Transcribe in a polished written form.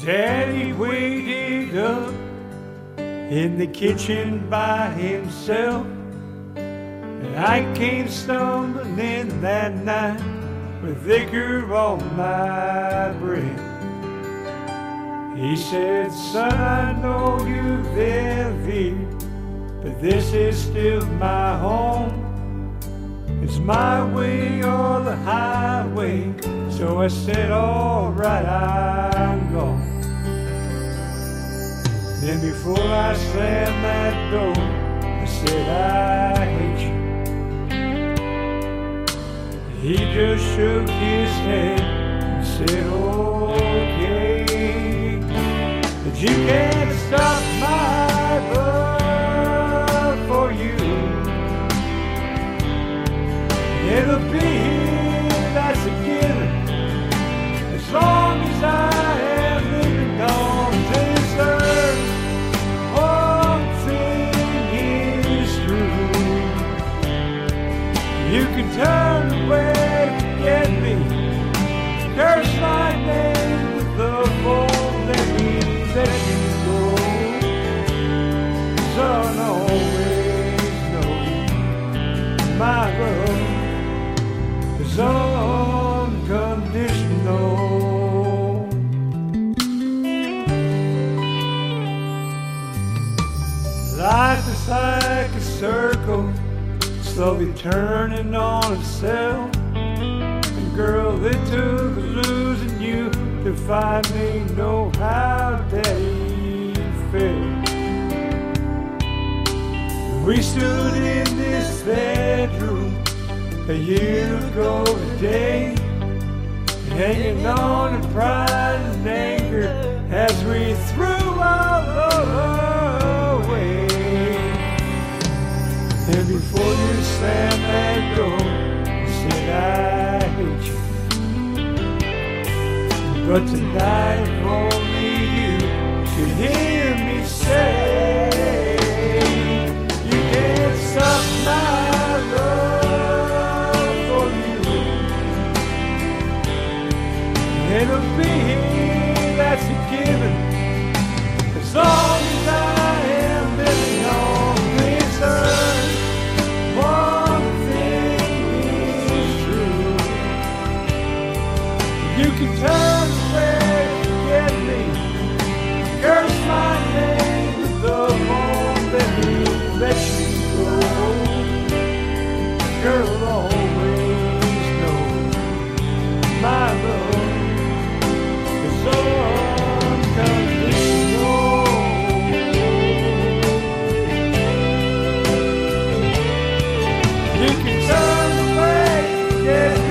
Daddy waited up in the kitchen by himself, and I came stumbling in that night with liquor on my breath. He said, son, I know you live here, but this is still my home. It's my way or the highway. So I said, all right, I'm gone. Then before I slammed that door, I said, I hate you. He just shook his head and said, okay, but you can't stop my love for you. It'll be here, that's a given, as long as I am living on this earth. One thing is true, you can turn away, forget me, curse my name with the phone, let me let you go. 'Cause I'll always know my love is unconditional. Life is like a circle, slowly turning on itself. And girl, it took losing you to finally know how Daddy felt. We stood in this bedroom a year ago today, hanging on to pride and anger as we threw our love away. And before you slammed that door, you said, I hate you. But tonight, if only you could hear me say, you can't stop my love for you. It'll be here, that's a given, as long as I am living on this earth. One thing is true, you can turn away, forget me, curse my name with the phone, let me let you go. Girl, always know my love is unconditional. You can turn away, forget